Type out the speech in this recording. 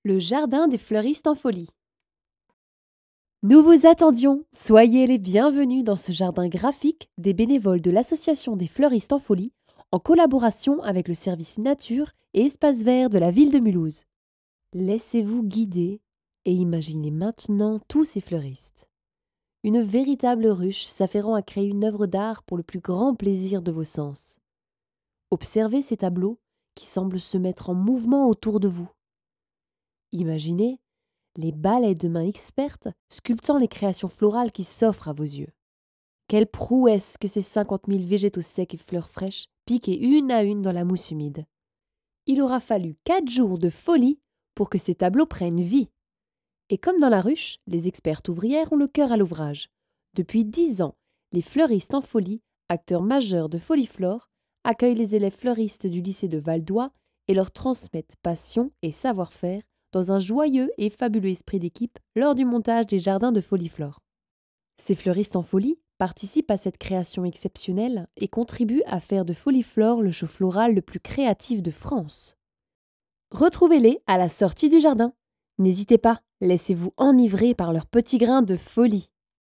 Le jardin des fleuristes en folie. Nous vous attendions, soyez les bienvenus dans ce jardin graphique des bénévoles de l'Association des fleuristes en folie, en collaboration avec le service nature et espaces verts de la ville de Mulhouse. Laissez-vous guider et imaginez maintenant tous ces fleuristes. Une véritable ruche s'affairant à créer une œuvre d'art pour le plus grand plaisir de vos sens. Observez ces tableaux qui semblent se mettre en mouvement autour de vous. Imaginez les balais de mains expertes sculptant les créations florales qui s'offrent à vos yeux. Quelle prouesse que ces 50 000 végétaux secs et fleurs fraîches piquées une à une dans la mousse humide. Il aura fallu 4 jours de folie pour que ces tableaux prennent vie. Et comme dans la ruche, les expertes ouvrières ont le cœur à l'ouvrage. Depuis 10 ans, les fleuristes en folie, acteurs majeurs de Foliflore, accueillent les élèves fleuristes du lycée de Val-d'Oie et leur transmettent passion et savoir-faire dans un joyeux et fabuleux esprit d'équipe lors du montage des jardins de Foliflore. Ces fleuristes en folie participent à cette création exceptionnelle et contribuent à faire de Foliflore le show floral le plus créatif de France. Retrouvez-les à la sortie du jardin. N'hésitez pas, laissez-vous enivrer par leurs petits grains de folie.